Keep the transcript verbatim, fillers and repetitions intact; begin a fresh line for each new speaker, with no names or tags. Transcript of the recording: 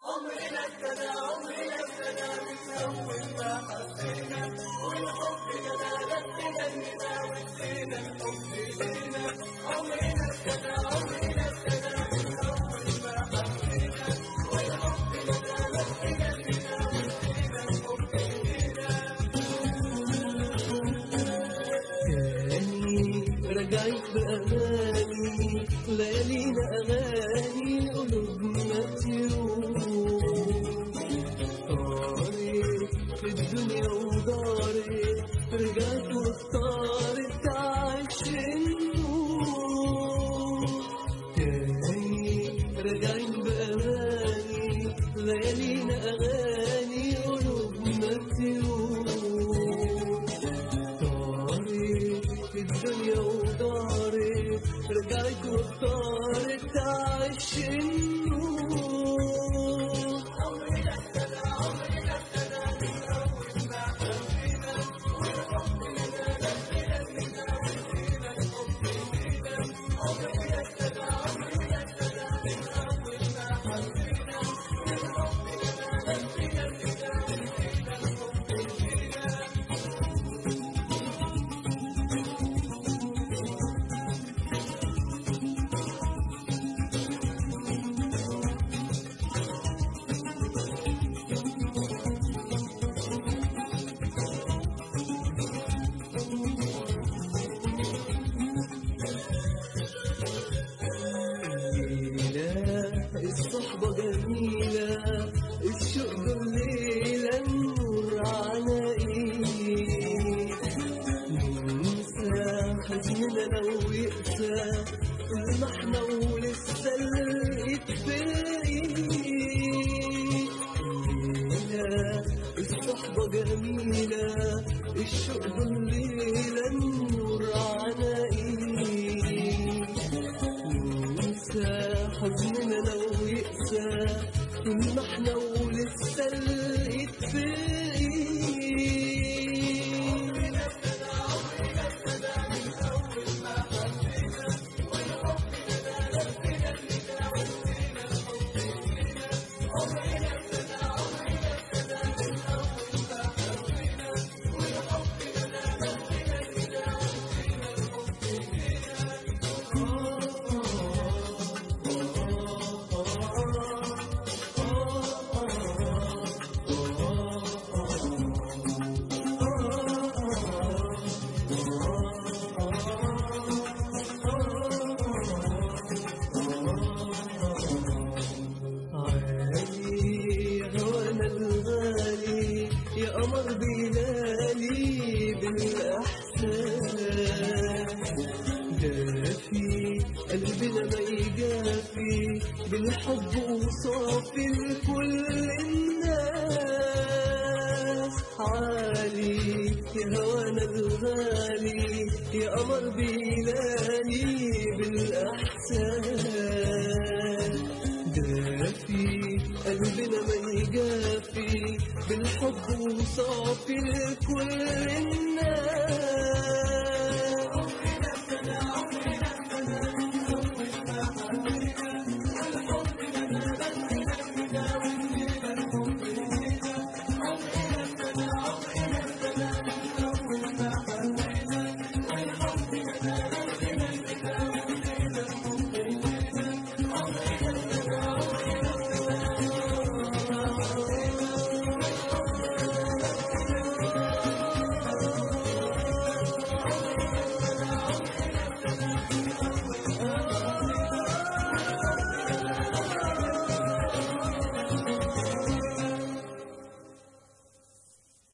عمرنا ابتدى عمرنا ابتدى من أول ما حسينا، والحب جمالك تجننا وادينا الحب لينا. عمرنا ابتدى عمرنا ابتدى من أول ما حسينا، والحب جمالك تجننا وادينا الحب لينا.
تاني رجعت بأماني، ليالينا أغاني قلوبنا تروح. طارت في الدنيا ودارت، رجعت واختارت تعيش النور. تاني رجعت بأماني، ليالينا أغاني قلوبنا تروح. طارت في الدنيا ودارت، رجعت واختارت تعيش النور.
عمرنا ابتدى عمرنا ابتدى من أول ما حسينا، والحب جمالك تجننا وادينا الحب لينا. عمرنا ابتدى عمرنا ابتدى من أول ما حسينا، والحب جمالك تجننا وادينا الحب لينا.
الصحبة جميلة، الشوق الليلة نور على ايد. ننسى حزننا لو يقسى المحنة ولسه الايد في الايد. الصحبة جميلة، الشوق الليلة نور على ايد. ننسى حزننا لو يقسى المحنة ولسه الايد في الايد.
عمرنا ابتدى عمرنا ابتدى من أول ما حسينا، والحب جمالك تجننا وادينا الحب لينا. عمرنا ابتدى عمرنا ابتدى من أول ما حسينا، والحب جمالك تجننا وادينا الحب لينا.
عالي هوانا الغالي يا قمر بلالي بالإحسان. دافي قلبنا ما يجافي بالحب وصافي لكل الناس. عالي يا هوانا الغالي يا قمر بلالي بالإحسان. دافي قلبنا ما يجافي بالحب وصافي لكل الناس.
عمرنا ابتدى عمرنا ابتدى من أول ما حسينا، والحب